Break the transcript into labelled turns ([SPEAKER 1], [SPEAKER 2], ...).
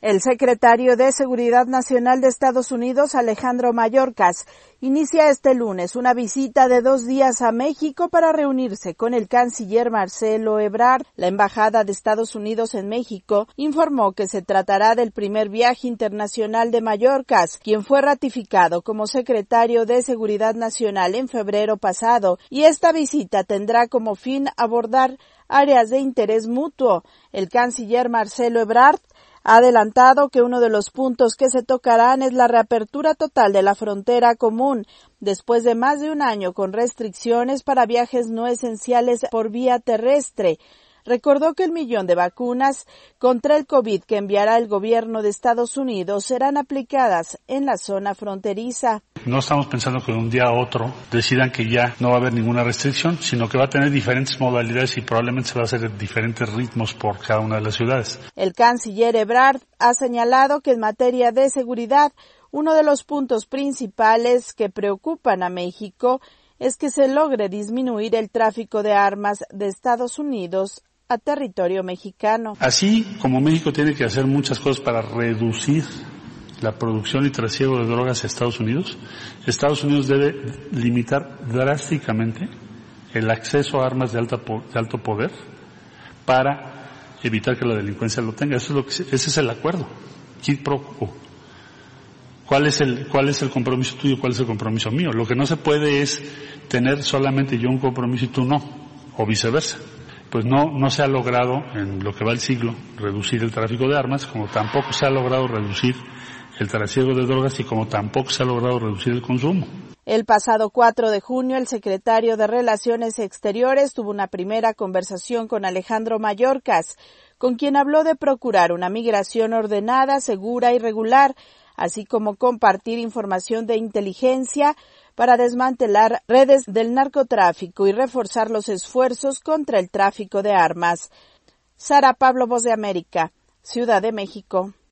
[SPEAKER 1] El secretario de Seguridad Nacional de Estados Unidos, Alejandro Mayorkas, inicia este lunes una visita de 2 días a México para reunirse con el canciller Marcelo Ebrard. La Embajada de Estados Unidos en México informó que se tratará del primer viaje internacional de Mayorkas, quien fue ratificado como secretario de Seguridad Nacional en febrero pasado, y esta visita tendrá como fin abordar áreas de interés mutuo. El canciller Marcelo Ebrard ha adelantado que uno de los puntos que se tocarán es la reapertura total de la frontera común, después de más de un año con restricciones para viajes no esenciales por vía terrestre. Recordó que 1 millón de vacunas contra el COVID que enviará el gobierno de Estados Unidos serán aplicadas en la zona fronteriza.
[SPEAKER 2] No estamos pensando que de un día a otro decidan que ya no va a haber ninguna restricción, sino que va a tener diferentes modalidades y probablemente se va a hacer en diferentes ritmos por cada una de las ciudades.
[SPEAKER 1] El canciller Ebrard ha señalado que en materia de seguridad, uno de los puntos principales que preocupan a México es que se logre disminuir el tráfico de armas de Estados Unidos a territorio mexicano.
[SPEAKER 2] Así como México tiene que hacer muchas cosas para reducir la producción y trasiego de drogas a Estados Unidos debe limitar drásticamente el acceso a armas de alto poder para evitar que la delincuencia lo tenga. Ese es el acuerdo. Quid pro quo. ¿Cuál es el compromiso tuyo? ¿Cuál es el compromiso mío? Lo que no se puede es tener solamente yo un compromiso y tú no, o viceversa. Pues no se ha logrado en lo que va el siglo reducir el tráfico de armas, como tampoco se ha logrado reducir el trasiego de drogas y como tampoco se ha logrado reducir el consumo.
[SPEAKER 1] El pasado 4 de junio, el secretario de Relaciones Exteriores tuvo una primera conversación con Alejandro Mayorkas, con quien habló de procurar una migración ordenada, segura y regular, así como compartir información de inteligencia para desmantelar redes del narcotráfico y reforzar los esfuerzos contra el tráfico de armas. Sara Pablo, Voz de América, Ciudad de México.